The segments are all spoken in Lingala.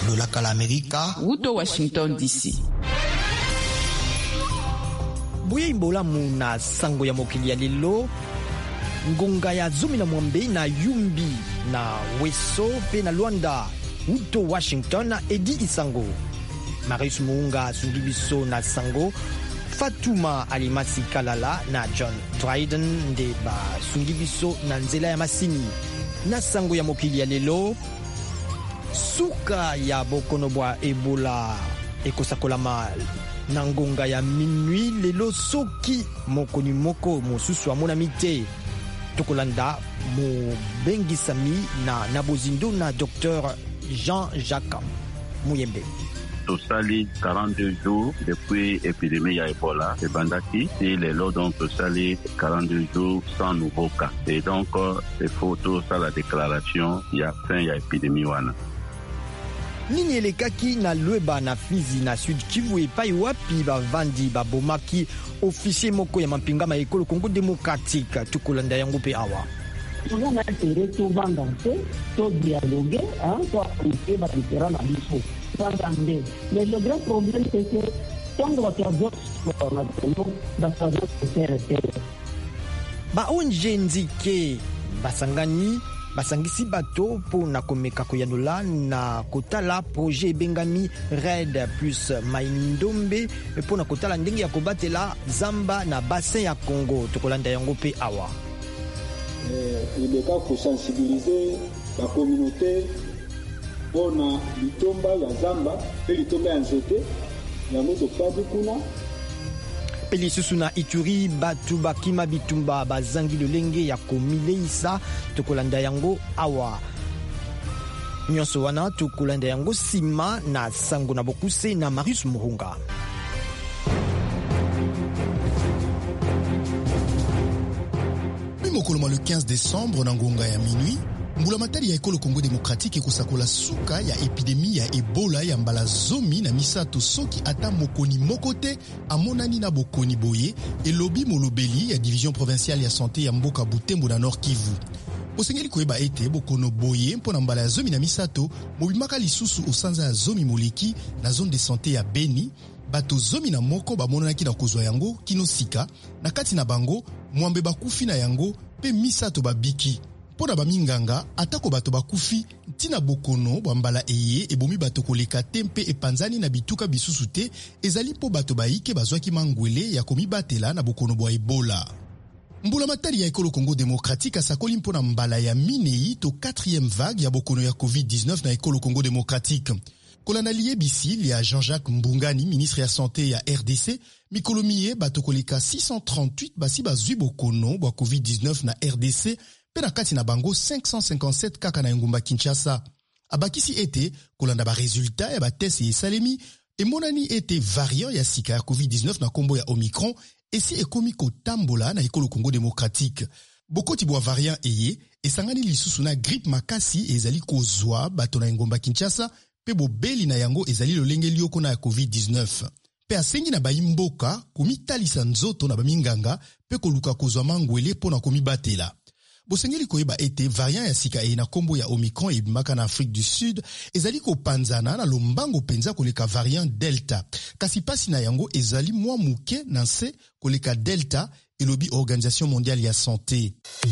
lolaka la Amerika Wuto Washington DC. Buye imbolamu na sango ya mokili ya lelo ngonga ya zomi na mwambe na yumbi na weso pe na Luanda. Wuto Washington Edi Isango Marius Muunga sungibiso na sango Fatuma Alimasi Kalala na John Dryden nde ba sungibiso na nzela ya masini na sango ya mokili ya lelo. Suka ya bokono bwa Ebola ekosakolama na ngonga ya minui lelo soki mokoni moko mosusu amonami te. Tokolanda mobengisami na nabozindo na Dr Jean-Jacques Muyembe. Tosali 42 jours depuis l'épidémie à Ebola et Bandaki. Et les lots donc tosali 42 jours sans nouveau cas. Et donc, il faut tout ça la déclaration, il y a fin, il y a épidémie wana. Nini elekaki na Lweba na Fizi na Sud Kivu epai wapi bavandi babomaki officier moko ya mampingama ekolo Congo démocratique. Tukolanda yango pe awa. On a intérêt tout vendancer, tout dialoguer, tout appliquer les différents avis. Mais le grand problème, c'est que quand on va faire d'autres nationaux, ça va se faire. Baonje nzike basangani basangisi bato po na komeka koyanola na kotala projet bengami Red plus Maindombe po na kotala ndenge ya kobatela zamba na bassin ya Congo. Tokolanda yango pe awa. Il est cas pour sensibiliser la communauté pour na litomba ya zamba pe litomba ya nzete yango tofandi kuna. Peli susu na Ituri batu bakima bitumba bazangi lolenge ya komileisa. Tokolanda yango awa. Nyonso wana tokolanda yango sima na sango na bokuse na Marius Muhunga. Mokoloma le 15 décembre na ngonga ya minuit mbulamatali ya ekolo Congo démocratique ekosakola suka ya epidémie ya Ebola ya mbala zomi na misato soki ata mokoni mokote amonani na bokoni boye elobi molobeli ya division provinciale ya santé ya mboka Butembo na Nord Kivu. Osengeli koyeba ete bokono boye mpona mbala ya zomi na misato mobimaka lisusu osanza ya zomi moleki na zone de santé ya Beni. Bato zomi na moko bamonanaki na kozwa yango kino sika na kati na bango mwambe bakufi na yango pe misato babiki. Pona baminganga atako bato bakufi ntina bokono bambala eye ebomi bato koleka tempe epanzani na bituka bisusu te ezali po bato baike bazwaki mangwele ya komibatela na bokono bwa Ebola. Mbula matari ya ekolo Congo démocratique asakoli mpona mbala ya minei to 4e vague ya bokono ya COVID-19 na ekolo Congo démocratique. Kolanda liebisi ya Jean-Jacques Mbungani, ministre ya santé ya RDC, mikolomiye bato koleka 638 basi bazwi bokono bwa COVID-19 na RDC, pe na kati na bango 557 kaka na ngumba Kinshasa. Abakisi ete kolanda ba resultat ya ba test esalemi emonani ete variant ya sika ya COVID-19 na kombo ya Omicron esi ekomi kotambola na ekolo Congo démocratique. Bokoti bwa variant eye esangani lisusu na grippe makasi ezali kozwa bato na ngumba Kinshasa pe bobeli na yango ezali lolenge lioko na COVID-19. Pe asengi na bayimboka komitalisa nzoto na baminganga pe koluka kozwa mangwele pona komibatela. Bosengeli koyeba ete variant ya sika na kombo ya Omicron ebimaka na Afrique du Sud ezali kopanzana na lombango penza koleka variant Delta. Kasi pasi na yango ezali mwa muke na nse koleka Delta elobi Organisation mondiale ya santé.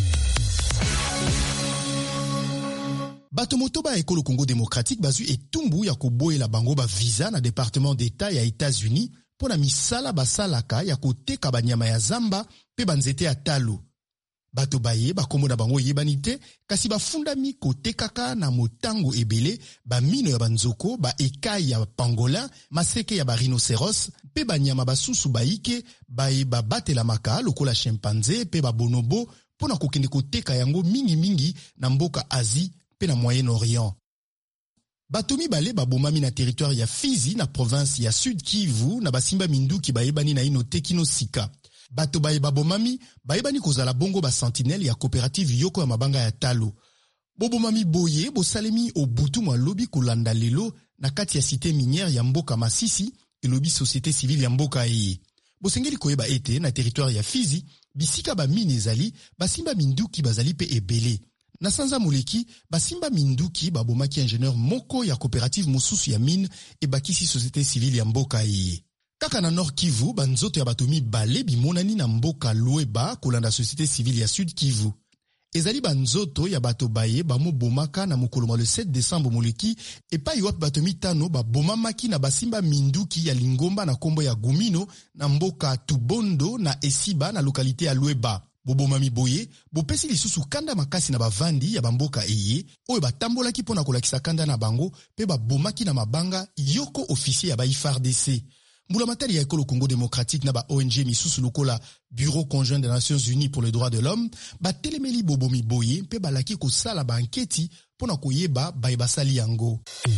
Bato motoba ekolo Congo démocratique bazui etumbu ya koboyela bango ba visa na département d'état ya États-Unis pona misala basalaka ya koteka banyama ya zamba pe banzete ya talo. Bato baye bakombo na bango yebanite kasi bafundami kotekaka na motango ebele ba mino ya banzoko ba ekai ya pangolin maseke ya ba rhinocéros pe banyama basusu baike baye babatela maka lokola chimpanzé pe ba bonobo pona kokende koteka yango mingi na mboka Asie pe na Moyen-Orient. Bato mibale babomami na territoire ya Fizi na province ya Sud Kivu na basimba minduki bayebani na ino tekino sika. Bato baye babomami bayebani kozala bongo ba sentinelle ya coopérative yoko ya mabanga ya talo. Bobomami boye bosalemi obutu mwa lobi kolanda lelo na kati ya cité minière ya mboka Masisi elobi société civile ya mboka eye. Bosengeli koyeba ete na territoire ya Fizi bisika ba mine ezali basimba minduki bazali pe ebele. Na sanza muleki, basimba minduki babomaki ingénieur moko ya coopérative mosusu ya mine e bakisi société civile ya mboka eye. Kaka na Nord Kivu, banzoto ya batomi bale bimonani na mboka Lueba kolanda société civile ya Sud Kivu. Ezali banzoto ya bato baye bamo bomaka na mokolo le 7 décembre moleki epai wapi bato mitano babomamaki na basimba minduki ya Lingomba na kombo ya Gumino na mboka Tubondo na Esiba na lokalite ya Lueba. Bobomami boye, bopesi lisusu kanda makasi na bavandi ya bamboka eye, oyo batambolaki pona kolakisa kanda na bango, pe babomaki na mabanga yoko officier ya ba FARDC. Mbulamatari ya ekolo Congo démocratique na ba ONG misusu lokola Bureau conjoint des Nations Unies pour les droits de l'homme, ba telemeli bobomi boye, pe balaki kosala ba anketi pona koyeba bayebasali yango.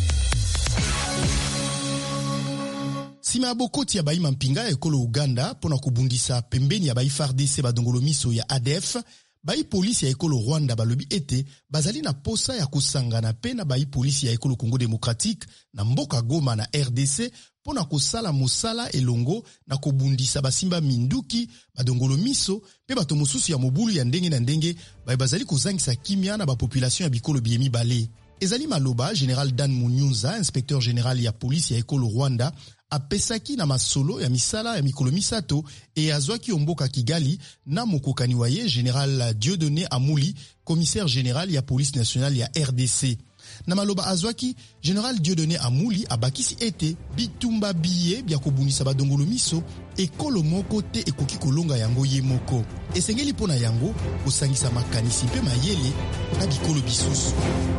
Sima ya bokoti ya baima mpinga ya ekolo Uganda pona kubundisa pembeni ya FARDC badongolo miso ya ADF, bai polisi ya ekolo Rwanda balobi ete bazali na posa ya kusangana pe na bai polisi ya ekolo Congo démocratique na mboka Goma na RDC pona kosala mosala elongo na kobundisa basimba minduki badongolo miso pe bato mosusu ya mobulu ya ndenge na ndenge bai bazali kozangisa kimia na bapopulation ya bikolo biemi bale. Ezali maloba General Dan Munyunza, inspecteur général ya polisi ya ekolo Rwanda, apesaki na masolo ya misala ya mikolo misato e azwaki omboka Kigali na mokokani waye General Dieudonné Amuli, commissaire général ya police nationale ya RDC. Na maloba azwaki, General Dieudonné Amuli abakisi ete bitumba biye bya kobunisa badongolo miso ekolo moko te ekoki kolonga yango ye moko. Esengeli pona yango kosangisa makanisi pe mayele na bikolo bisusu.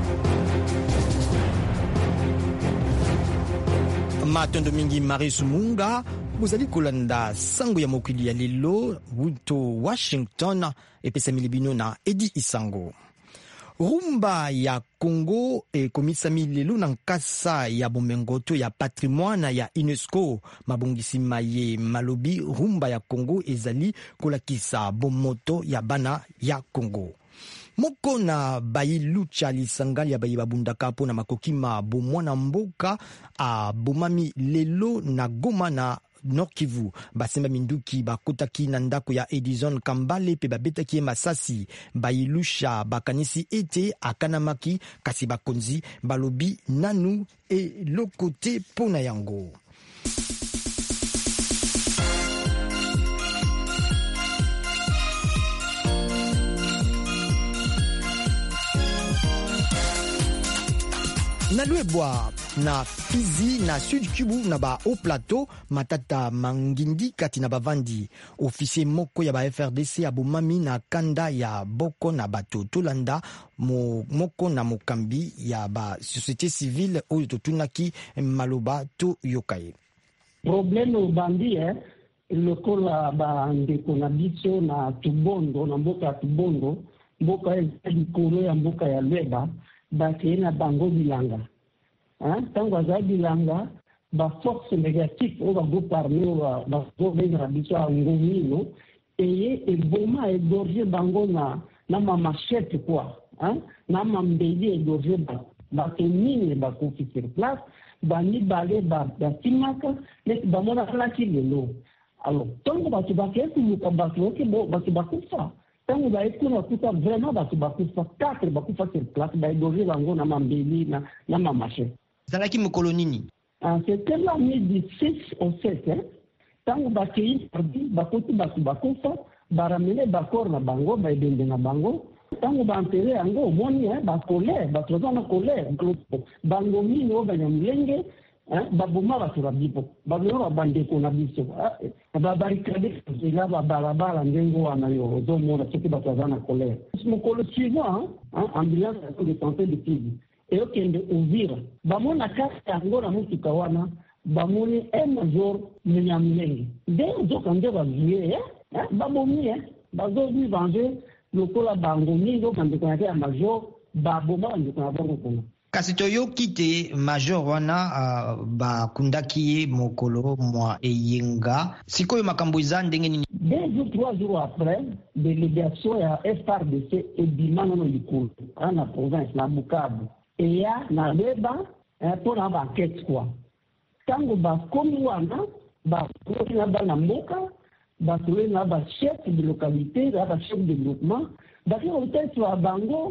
Matondo mingi Maris Munga, bozali kolanda sango ya mokili ya lelo, wuto Washington, epesa milibino na Edi Isango. Rumba ya Congo komisami lelo na nkasa ya bomengoto ya patrimoine ya UNESCO. Mabongisi maye malobi rumba ya Congo ezali kolakisa bomoto ya bana ya Congo. Moko na bayi lucha lisangali ya bayi babundaka po na makokima bomwana mboka a bomami lelo na Goma na Nord Kivu. Basemba minduki bakotaki na ndako ya Edison Kambale pe babetaki masasi. Bayi lucha bakanisi ete akanamaki kasi bakonzi balobi nanu e lokote pona yango. Na Luebwa, na Fizi, na Sud Kivu, na ba Haut Plateau, matata mangindi kati na bavandi. Officier moko ya ba FRDC abomami na kanda ya boko na bato tolanda moko na mokambi ya ba société civile oyo totunaki maloba to yokaye. Problème obandi lokola ba ndeko na biso na Tubondo na mboka Tubondo, mboka ya likolo ya mboka ya Lueba. Baki na bango bilanga. Tango za bilanga, ba force négative o ba go parmi o ba go venir biso a ngomino et boma égorger bango na ma machette quoi. Na ma mbeli égorger ba tenine ba ko sur place, ba ni balé ba timaka, les ba mona plaki lelo. Alors, tango ba tu ba ke ku ba ke bo ba tu ba kufa. Tango ba ekuna kuta vraiment batu bakufa 4 bakufa sur place ba edoje bango na mambeli na mamache. Zalaki mokolo nini? C'était l'année du 6 au 7 Tango ba kei pardi bakoti batu bakufa baramene bakor na bango ba ebende na bango. Tango ba enterré yango moni ba colère ba trozana colère bango mino ba nyamlenge baboma batura bipo babona bandeko na biso babarikade ila babalabala ndengo wana yo zomona soki batazana colère mokolo suivant ambulance de santé de Kivu eyokende Uvira bamona kasa yango na mutuka wana bamoni major Munyamlenge nde ozokande bazuye babomi bazobi venge lokola bango mingo bandeko na major baboma bandeko na bango kuna. Kasi toyoki te major wana bakundaki mokolo mwa eyenga. Sikoyo makambo eza ndenge nini? 2 ou 3 jours après, délégation ya FRDC ebimana no likolo na province na Bukavu. Eya na Leba pour na enquête quoi. Tango bakomi wana bakomi na bana mboka, bakomi na ba chef de localité, na ba chef de groupement, bakio tete wa bango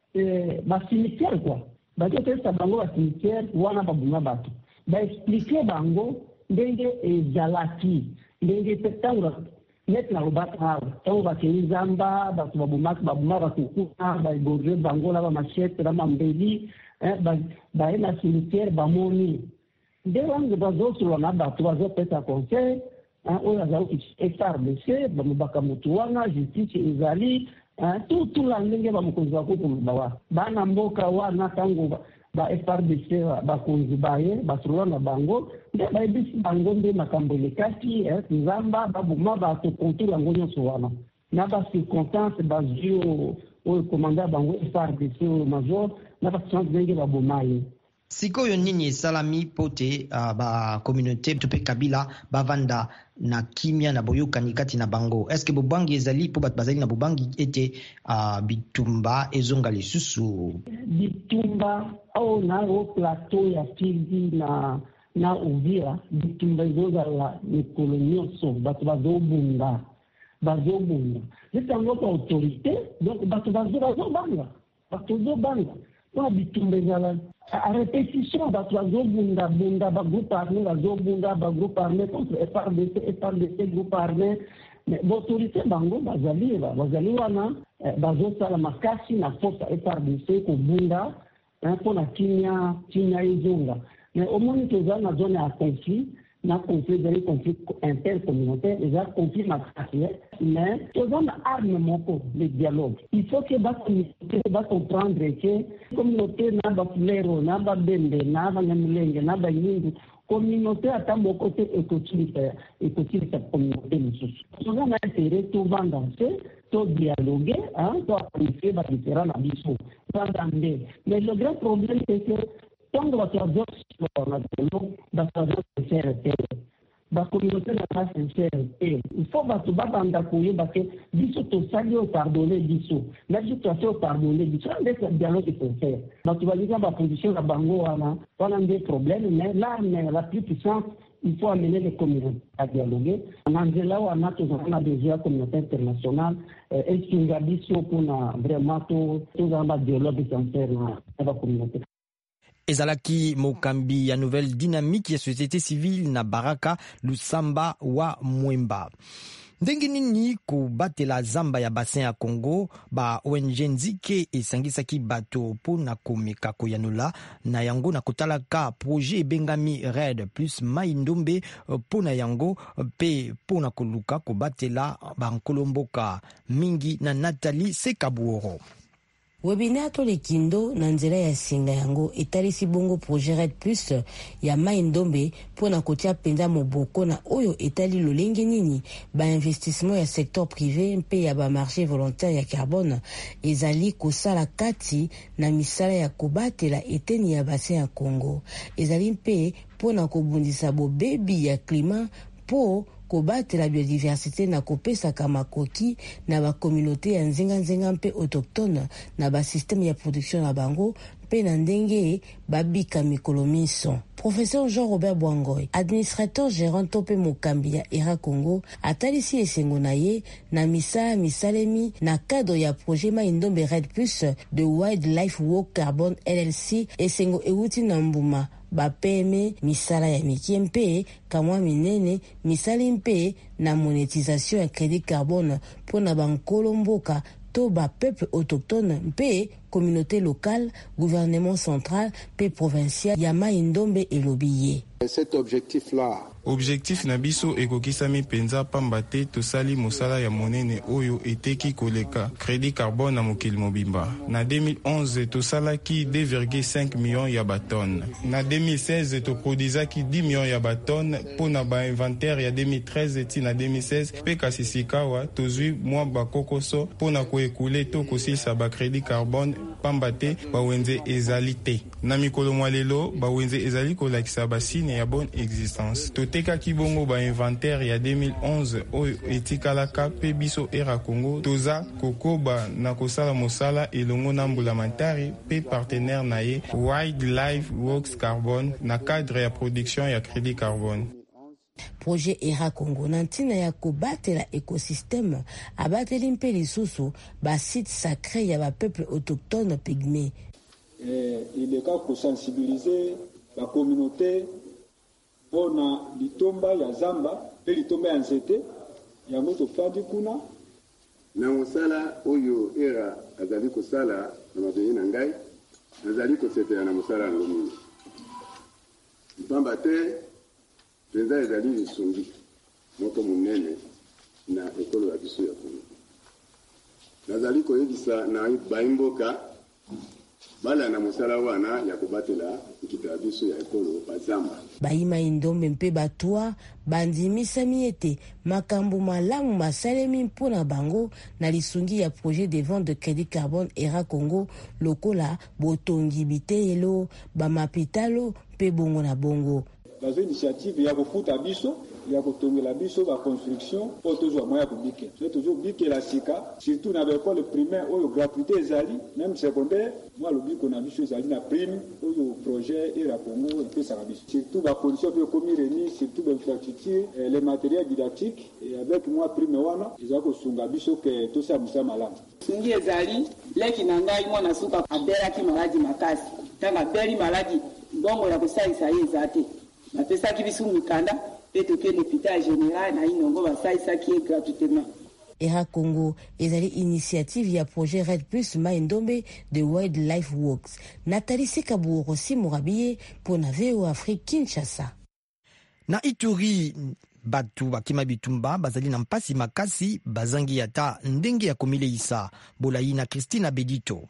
cimetière quoi. Bazopesa bango cimetière wana babunga bato. Expliquer bango ndenge ezalaki ndenge petanga net na robata tango bakeni zamba bato babuma bakukuna baiborde bango na bamachete na mambeli baye na cimetière bamoni nde wange bazosolola na bato bazopesa conseil oyo azalaki FRDC bamobaka motu wana justice ezali tout la ndenge bamokonzi bakokoloba wa bana mboka wana ntango ba FRDC bakonzi baye basolola na bango nde bayebisi bango nde makambo elekaki nzamba baboma bato kontour yango nyonso wana na bacirconstance bazwi oyo komanda bango FRDC oyo major na bacirconstance ndenge baboma ye. Sikoyo nini esalami pote communauté to pe kabila bavanda na kimia na boyokani kati na bango? Eske bobangi ezali po bato bazali na bobangi ete bitumba ezonga lisusu? Bitumba au na plateau ya Fizi na Uvira bitumba ezozala mikolo nyonso bato bazobunda zitango kwa autorité donc bato bazobanga kwa bitumba ezala a répétition bato bazobunda bagroupe armé bazobunda bagroupe armé contre FRDC groupe armé mais l'autorité bango bazali wana bazosala makasi na force FRDC kobunda mpona kimia ezonga mais omoni tozali na zone ya conflit na conflit ezali conflit intercommunautaire eza conflit makasi mais toza na arme moko le dialogue il faut que comprendre que communauté na bafulero na babembe na banyamulenge na banyindu communauté ata moko te ekotilisa communauté mosusu toza na intérêt tovanda se todialogue to aponife badiférent na biso vanda nde mais le grand problème c'est que ntango bato bazosolola telo bato bazosincere te bacommunauté na ba sincere te il faut bato babanda koyeba ke biso tosali oyo pardonne biso na biso toasi oyo pardonne biso wana nde dialogue sincere bato balika baposition na bango wana nde problème mais l'arme la plus puissante il faut amener les communautés à dialoguer na nzela wana tozala na besoin ya communauté internationale esinga biso mpona vraiment tozala badialogue sincere na bacommunauté. Ezalaki mokambi ya nouvelle dynamique ya société civile na Baraka Lusamba wa Mwemba. Ndenge nini kobatela zamba ya bassin ya Congo ba ONG nzike esangisaki bato mpona komeka koyanola na yango na kotalaka projet ebengami Red plus Mai Ndombe mpona yango pe mpona koluka kobatela bankolomboka mingi na Nathalie Sekabuoro. Webinaire to lekindo na nzela ya singa yango etalisi bongo projet Red Plus ya Mai Ndombe pona kotia penza moboko na oyo etali lolenge nini ba investissement ya secteur privé mpe ya ba marché volontaire ya carbone ezali kosala kati na misala ya kobatela eteni ya bassin ya Congo ezali mpe pona kobundisa bobebi ya climat po kobatela biodiversité na kopesaka makoki na ba communauté ya nzenga mpe autochtone na ba système ya production na bango mpe na ndenge babika mikolo miso. Professeur Jean-Robert Bwangoy, administrateur gérant tope mokambi ya ERA Congo, atalisi esengo na ye na misalemi na cadre ya projet Mai Ndombe Red Plus de Wildlife Walk Carbone LLC esengo euti na mbuma ba PME misala ya mikie mpe kamwa minene misali mpe na monétisation ya crédit carbone pona bankolo mboka to ba peuple autochtone mpe communauté locale, gouvernement central mpe provincial ya Mai Ndombe elobiye. Cet objectif na biso ekokisami penza pamba te tosali mosala ya monene oyo eteki koleka crédit carbone na mokili mobimba. Na 2011 tosalaki 2,5 millions ya batonnes. Na 2016 toprodizaki 10 millions ya batonnes pona ba inventaire ya 2013 ti na 2016 pe kasi sikawa tozwi mwa bakokoso pona koekule to kosilisa ba crédit carbone pamba te bawenze ezali te. Na mikolo mwa lelo bawenze ezali kolakisa basine ya bonne existence. Totekaki bongo ba inventaire ya 2011 oyo etikalaka pe biso ERA Congo toza kokoba na kosala mosala elongo na mbulamatari pe partenaire na ye Wildlife Works Carbone na cadre ya production ya crédit carbone. projet ERA Congo na ntina ya kobatela écosystème abateli mpe lisusu basite sacré ya bapeuple autochtone pygmée. Il est cas kosensibiliser la communauté mpona litomba ya zamba mpe litomba ya nzete yango tofandi kuna na mosala oyo ERA azali kosala na mabeye na ngai nazali kosetela na mosala yango mingi mpamba te mpenza ezali lisungi moko monene na ekolo ya biso ya Kongo. Nazali koyebisa na baimboka bala na mosala wana ya kobatela ekita ya biso ya ekolo bazamba. Bayima Indombe mpe batwa bandimisami ete makambo malamu masalemi mpona bango na lisungi ya projet de vente de crédit carbone ERA Congo lokola botongi bitelo bamapitalo mpe bongo na bongo. Bazo initiative ya kofuta biso ya kotongela biso ba construction po tozwa moya kubike. Tozo bike la sika surtout na l'école primaire oyo gratuité ezali même secondaire moi le biko na biso ezali na prime oyo projet ERA Congo et ça biso. Surtout ba condition pe komi remis surtout l'infrastructure les matériels didactiques et avec moi prime wana ezako sunga biso ke to sa musa malamu. Singi ezali leki na ngai mwana suka abera ki maladi makasi. Tanga beri maladi bongo ya kosaisa yezate. Na pesa ki bisu mikanda peto ke l'hôpital général na inongo basaisa ki gratuitement. ERA Congo ezali initiative ya projet Red Plus Maindombe de Wildlife Works. Nathalie Sekaburo Simurabiye pona VO Afrique Kinshasa. Na Ituri batu bakima bitumba bazali na mpasi makasi bazangi ata ndenge ya komileisa Bolai na Christina Bedito.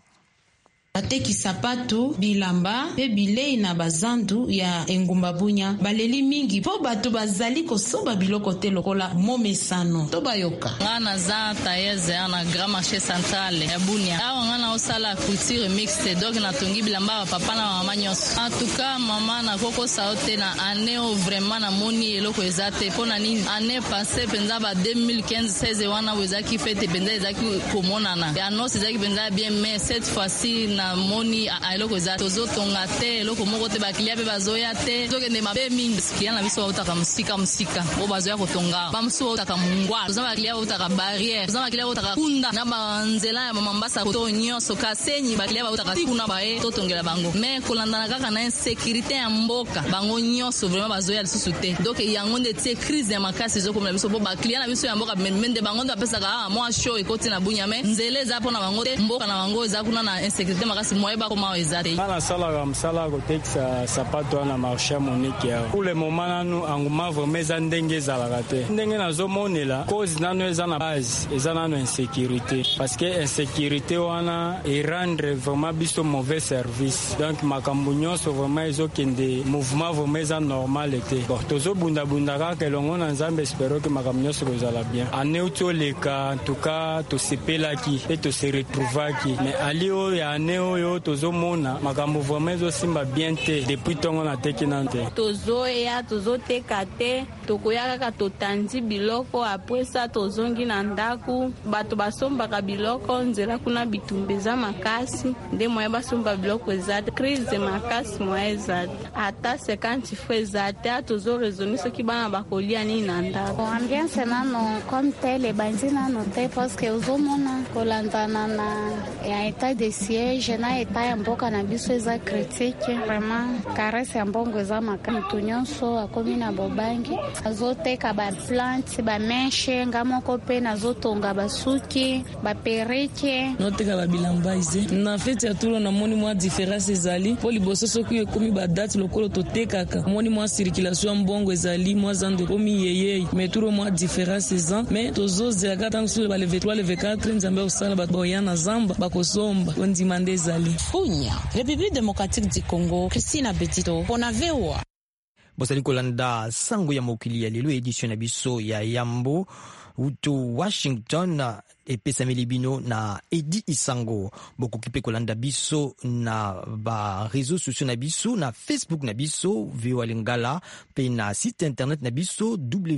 Bateki sapato, bilamba, pe bilei na bazandu ya engumba bunya. Baleli mingi po bato bazali kosomba biloko te lokola momesano. Toba yoka. Ngana za tayeze ana grand marché central ya bunya. Awa ngana osala couture mixte dog na tongi bilamba papa na mama nyonso. En tout cas mama na koko saote na aneo vraiment na moni eloko ezate pona nini année passée penza ba 2015-16 wana wezaki fete penza ezaki komonana. Ya no ezaki penza bien mais cette fois-ci na moni eloko ezate tozotonga te eloko moko te bakilia pe bazoya te tokende mabe mingi sikia na biso utaka musika o bazoya kotonga bamusu utaka mungwa tozama bakilia utaka barrière tozama bakilia utaka kunda na banzela ya mamambasa koto nyonso kasenyi bakilia utaka kuna bae totongela bango mais kolandana kaka na insécurité ya mboka bango nyonso vraiment bazoya lisusu te donc yango nde tie crise ya makasi ezokomela biso po bakilia na biso ya mboka mende bango ndo apesaka mwa show ekoti na bunya me nzela eza mpona bango te mboka na bango eza kuna na insécurité makasi moyeba koma ezate ana sala msala kotekisa sapato na marché monique ya pour le moment nanu anguma vraiment za ndenge ezalaka te ndenge nazomonela cause nanu eza na base eza nanu insécurité parce que insécurité wana et rendre vraiment biso mauvais service donc makambo nyonso vraiment ezokende mouvement vraiment eza normal ete bon tozobunda kaka elongo na nzambe espero que makambo nyonso kozala bien aneuti oleka en tout cas tosepelaki pe tose retrouvaki mais ali oyo ya aneo oyo tozomona makambo vraiment ezosimba bien te depuis ntongo na teki nante tozoya tozoteka te tokoya kaka totandi biloko apres sa tozongi na ndaku bato basombaka biloko nzela kuna bitumba eza makasi nde moya basomba biloko eza te crise makasi moya eza te ata 50 fo eza te tozoresoni soki bana bakolia nini na ndaku ambiance nano comme tel ebandi nano te parceke ozomona kolandana na ya etat de siège na etat ya mboka na biso eza critique vraiment karese ya mbongo eza makasi mutu nyonso akomi na bobangi azoteka baplante bameshe nga moko mpe nazotonga basuki baperike noteka babilamba ize na feti ya tulo namoni mwa différence ezali mpo liboso soki ekomi badate lokolo totekaka moni mwa circulation ya mbongo ezali mwa zando ekomi yeyei me turo mwa différence eza me tozozelaka ntango soki baleve 3 leve 4 nzambe osala bato baoya na zamba bakosomba ondima nde ezali Bunya, République démocratique du Congo, Christina Betito, pona VOA. Bosali kolanda sango ya mokili ya lelo edition na biso ya Yambo uto Washington epesami libino na Edi Isango bokoki pe kolanda biso na ba réseaux sociaux na biso na Facebook na biso VOA Lingala pe na site internet na biso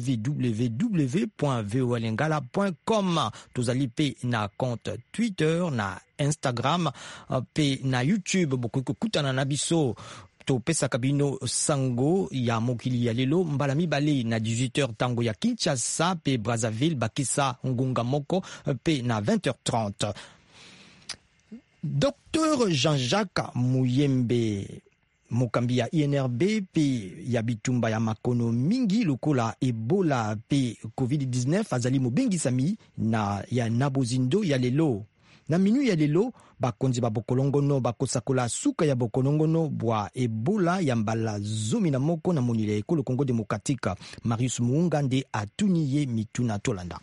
www.voalingala.com tozali pe na compte Twitter na Instagram pe na YouTube bokoki kokutana na biso topesaka bino sango ya mokili ya lelo mbala mibale na 18h tango ya Kinshasa pe Brazzaville bakisa ngunga moko pe na 20h30. Dr Jean-Jacques Muyembe mokambi ya INRB pe ya bitumba ya makono mingi lokola Ebola pe COVID-19 azali mobengisami na ya nabozindo ya lelo. Na minu ya lelo bakonzi ba bokolongono bakosakola suka ya bokolongono bwa Ebola ya mbala 11 na monile ekolo Congo Démocratique. Marius Muunga nde atuniye mituna tolanda.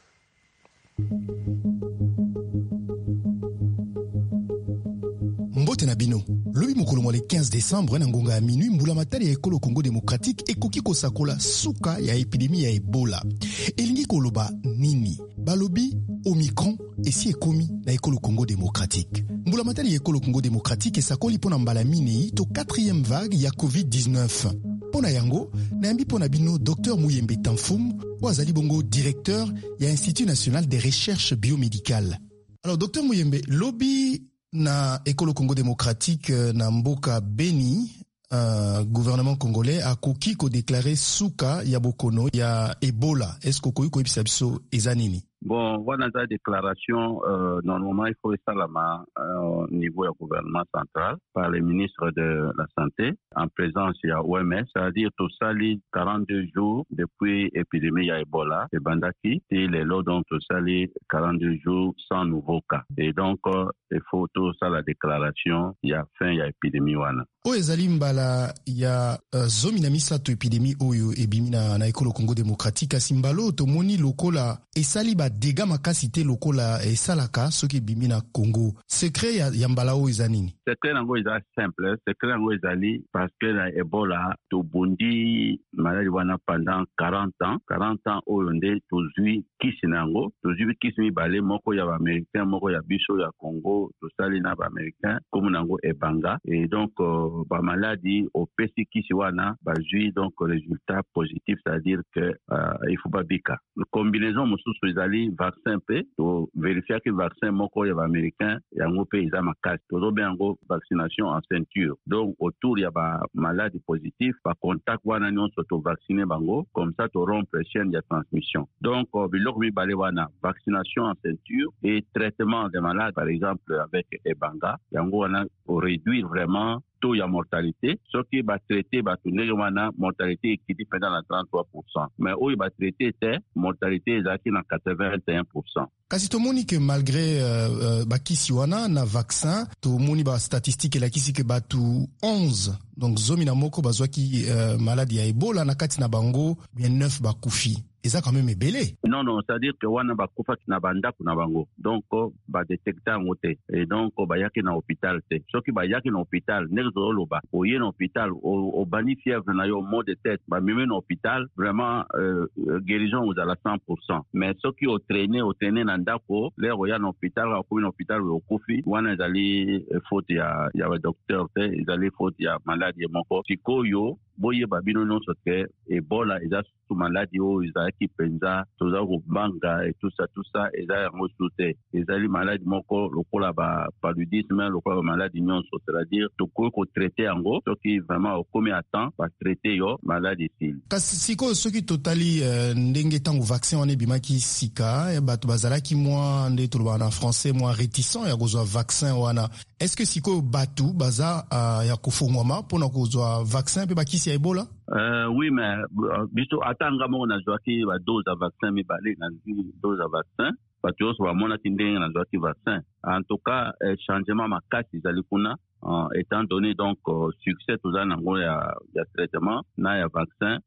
Mbote na bino, lobi mokolo mwa le 15 décembre na ngonga ya minuit mbula matari ya ekolo Congo Démocratique ekoki kosakola suka ya epidemie ya Ebola. Elingi koloba nini? Balobi Omicron esi ekomi na ekolo Congo Démocratique. Mbula matari ya ekolo Congo Démocratique esakoli pona mbala minei to 4e vague ya COVID-19. Pona yango, nayambi pona bino Dr Muyembe Tanfum, wazali bongo directeur ya Institut National des Recherches Biomédicales. Alors Dr Muyembe, lobi na ekolo Congo Démocratique na mboka Beni, gouvernement congolais a koki ko déclarer suka ya bokono ya Ebola. Est-ce que koyi koyebisa biso eza nini? Bon, voilà la déclaration, normalement il faut ça là au niveau du gouvernement central par les ministres de la Santé en présence de l'OMS, c'est-à-dire tout ça les 42 jours depuis l'épidémie à Ebola et Bandaki, et les lots donc tout ça les 42 jours sans nouveaux cas. Et donc il faut tout ça la déclaration, il y a fin il y a épidémie wana. O ezali mbala ya zomi na misato epidémie oyo ebimi na ekolo Congo Démocratique asimbalo tomoni lokola esali ba dégâts makasi te lokola esalaka soki ebimi na Congo. Secret ya mbala oyo eza nini? Secret nango eza simple, secret nango ezali parce que la Ebola tobundi maladie wana pendant 40 ans oyo nde tozwi kisi nango, tozwi kisi mibale moko ya ba américain moko ya biso ya Congo tosali na ba américain comme nango ebanga et donc ba maladie au pesi kisi wana bazui donc résultat positif, c'est-à-dire que il faut pas bika combinaison mususu ezali vaccin pe to vérifier que vaccin moko ya ba américain yango pe eza makasi to bengo vaccination en ceinture, donc autour ya ba maladie positif ba contact wana nyonso to vacciner bango comme ça to rompre chaîne de transmission. Donc biloko mibale wana vaccination en ceinture et traitement des malades par exemple avec ebanga yango wana pour réduire vraiment taux ya mortalité, ce qui va traiter batunere wana mortalité équité pendant la 33%, mais où il va traiter était mortalité ezaki na 81%. Kasi tomoni que malgré bakisi wana na vaccin tomoni ba statistique la kisi ke batu 11 donc zomi na moko bazwaki maladie ya Ebola na kati na bango bien 9 bakufi. Eza quand même ebele. Non, c'est-à-dire que wana bakufa na bandako na bango. Donc ba détecter en hôtel et donc ba yaki na hôpital te. Ce qui ba yaki na hôpital nezo loba. Oye na hôpital au bani fièvre na yo mot de tête, ba même na hôpital vraiment guérison aux à la 100%. Mais ce qui au traîner na ndako, les roya na hôpital au hôpital au kofi, wana ezali faute ya docteur te, ezali faute ya maladie moko. Sikoyo boye babino nyonso ke Ebola eza sous maladie o ezaki penza toza kobanga et tout ça eza yango sute ezali maladie moko lokola ba paludisme lokola maladie nyonso, c'est-à-dire tokoki ko traiter yango soki vraiment okomi à temps ba traiter yo maladie ici. Kasi siko soki totali ndenge tango vaccin wana ebimaki sika bato bazalaki mwa nde toloba na français mwa réticent ya kozwa vaccin wana. Est-ce que siko bato baza ya kofongwama pona kozwa vaccin pe bakisi ya Ebola? Oui, mais biso atanga mo na zwaki ba dose de vaccin mi balé na dose de vaccin bato so ba mona kindenge na zwaki vaccin. En tout cas, changement makasi zali kuna étant donné donc succès tout ça nango ya traitement na ya vaccin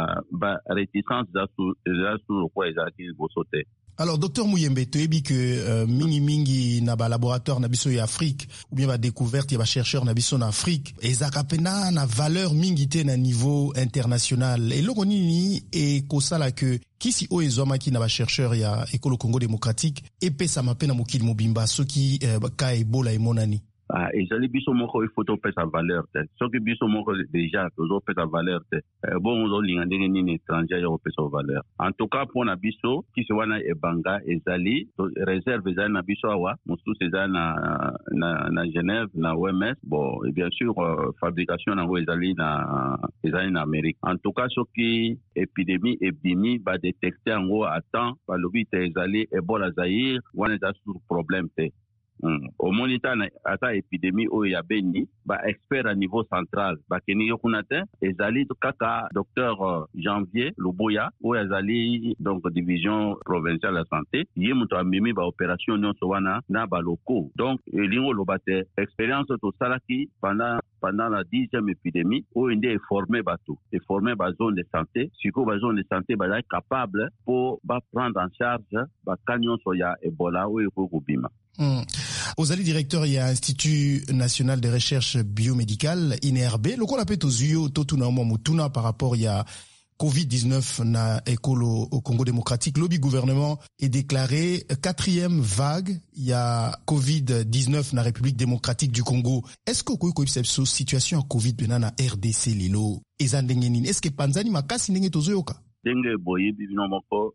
ba réticence za sur quoi ezaki bosote. Alors docteur Muyembe toyebi que mingi na ba laboratoire na biso ya Afrique ou bien ba découverte ya ba chercheur na biso na Afrique ezaka pena na valeur mingi te na niveau international eloko nini e kosala que kisi o ezomaki na ba chercheur ya ekolo Congo Démocratique epesa mapena mokili mobimba soki ka Ebola emonani. ezali biso moko il faut topesa valeur te soki biso moko déjà tozopesa valeur te bon ozolinga ndenge nini étranger ya kopesa valeur en tout cas mpona biso kisi wana ebanga ezali réserve ezali na biso awa mosusu ezali na Genève na OMS bon et bien sûr fabrication nango ezali na Amérique en tout cas soki épidémie ebimi badétecte yango à temps balobi te ezali Ebola Zaïre wana eza sur problème te au monita ata épidémie oyo ya beni expert à niveau central bakeni yokuna te ezali kaka docteur Janvier Lubuya oyo azali donc division provinciale de santé ye moto amemi opération nyonso wana na baloko donc elingo loba te expérience tosalaki pendant la 10e épidémie oyo nde formé bato formé zone de santé siko zone de santé bazali capable pour prendre en charge baka nyonso ya Ebola oyo kokobima. Ozali directeur ya Institut National de Recherche Biomédicale INRB lokola pe tozuyo totuna mutuna par rapport ya COVID-19 na ekolo au Congo démocratique lobi gouvernement est déclaré 4e vague ya COVID-19 na République démocratique du Congo. Est-ce que ko cette situation COVID na RDC lilo ezandenge nini? Est-ce que panzani makasi ndenge tozoyoka? Ndenge boye bibino moko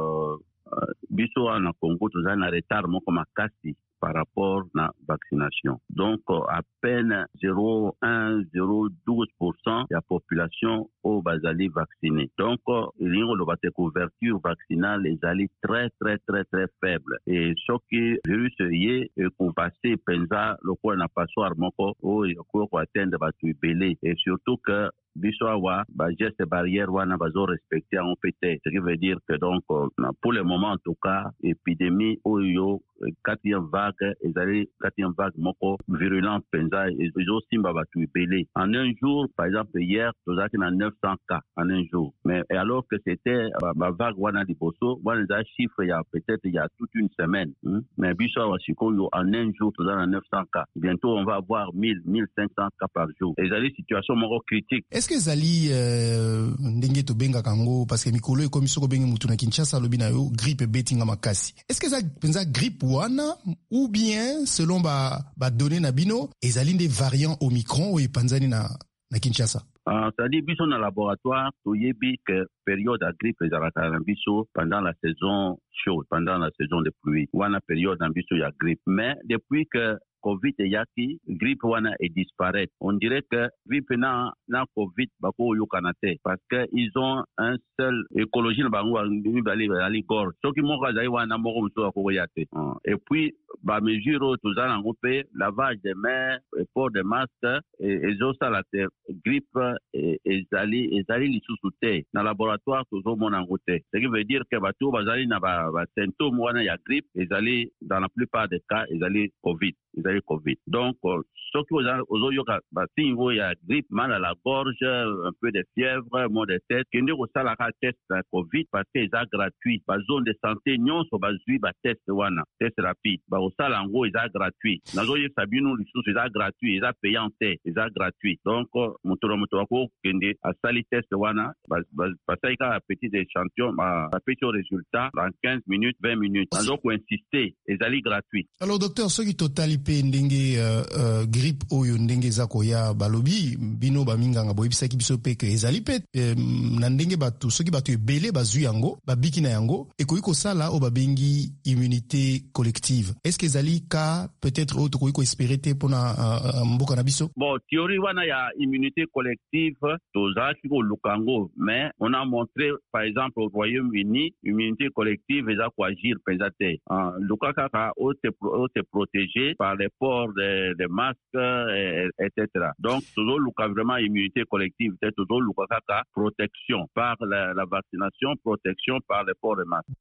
biso na Congo tozali na retard moko makasi par rapport à la vaccination. Donc, à peine 0,1-0,12% de la population au basali vaccinée. Donc, il y a une couverture vaccinale les alliés très faible. Et ce qui virus est passé pensa le quoi n'a pas soir moko ou quoi atteindre batu belé et surtout que Biswawa, geste barrière wana bazo respecter en PT. Ce qui veut dire que donc pour le moment en tout cas épidémie oyo 4e vague moko virulente penza et aussi batu belé. En un jour par exemple hier nous avons 900 cas en un jour. Mais alors que c'était ma vague wana di bosso, wana za chiffre il y a peut-être il y a toute une semaine. Mais Biswawa sikoyo en un jour nous avons 900 cas. Bientôt on va avoir 1500 cas par jour. Et ça situation moko critique. Est-ce que zali ndenge to benga kango parce que mikolo ekomi soko benga mutu na Kinshasa lobi na yo grippe betinga makasi. Est-ce que ça penza grippe wana ou bien selon ba données na bino ezali des variants Omicron ou panzani na Kinshasa? C'est-à-dire biso na laboratoire to yebi que période de grippe ezalaka na biso pendant la saison chaude, pendant la saison de pluie. Wana période na biso ya grippe. Mais depuis que COVID et yaki, grippe wana est disparaître. On dirait que grippe na COVID bako yokanate parce que ils ont un seul écologie na bango ali gorge. Ce qui mo kaza wana mo ko so ko yate. Et puis ba mesure tous en groupe lavage des mains, port de masque et ça la grippe et ezali li sous-souté na laboratoire toujours mon en route. Ce qui veut dire que bato bazali na ba symptômes wana ya grippe ezali dans la plupart des cas ezali COVID. COVID. Donc, ce qui aux yoka, il y a grippe, mal à la gorge, un peu de fièvre, mal de tête. Qui nous ça la test COVID parce que c'est gratuit. La zone de santé, nous sommes basés sur test wana, test rapide. Au ça en gros, c'est gratuit. Dans les sabino, les choses c'est gratuit, c'est payant, c'est gratuit. Donc, moto kende à sali test wana, parce qu'il y a un petit échantillon, un petit résultat en 15 minutes, 20 minutes. Donc, on insister, c'est gratuit. Alors, docteur, ce qui total ndenge grippe oyo ndenge zako ya balobi bino baminganga boyebisaki biso pe ke ezali pe na ndenge batu soki batu ebele bazwi yango babiki na yango ekoki kosala o babengi immunité collective. Est-ce que ezali ka peut-être autre koki ko espérer te pona mboka na biso? Bon, théorie wana ya immunité collective tozaki ko lukango, mais on a montré par exemple au Royaume-Uni immunité collective eza ko agir pesate. Lukaka ka o te protéger par les ports des masques, etc. Donc, toujours le cas vraiment immunité collective, c'est toujours le cas protection par la vaccination, protection par les ports des masques.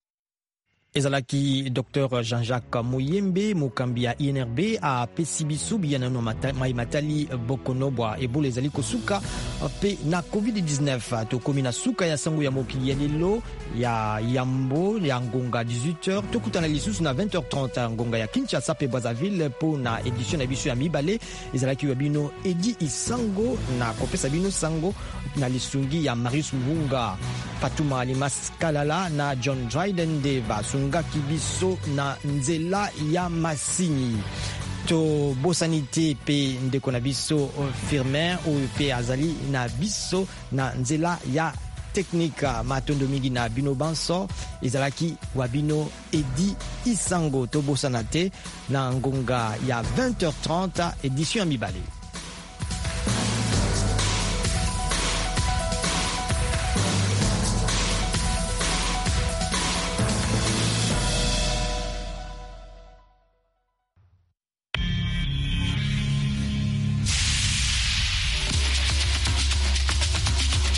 ezalaki Dr Jean-Jacques Mouyembe mokambi ya INRB a pesibisu biyana no matali bokonobwa ebola ezali kosuka pe na COVID-19 tokomi na suka ya sango ya mokili ya lelo ya yambo ya ngonga 18h tokutana lisusu na 20h30 ngonga ya Kinshasa pe Brazzaville po na edition na biso ya mibale ezalaki ya bino Edi Isango na kopesa bino sango na lisungi ya Marius Mbunga Fatuma Alimas Kalala na John Dryden Deva Kibiso na nzela ya Masini. to bosanité pe ndeko na biso Firmin oyo pe azali na biso na nzela ya teknika matondo mingi na bino banso ezalaki wa bino Edi Isango to bosana te na ngonga ya 20h30 édition ya mibale.